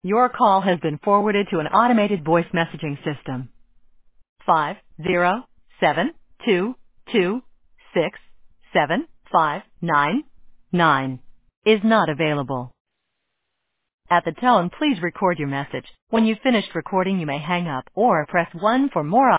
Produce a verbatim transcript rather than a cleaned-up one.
Your call has been forwarded to an automated voice messaging system. Five zero seven two two six seven five nine nine is not available. At the tone, please record your message. When you've finished recording, you may hang up or press one for more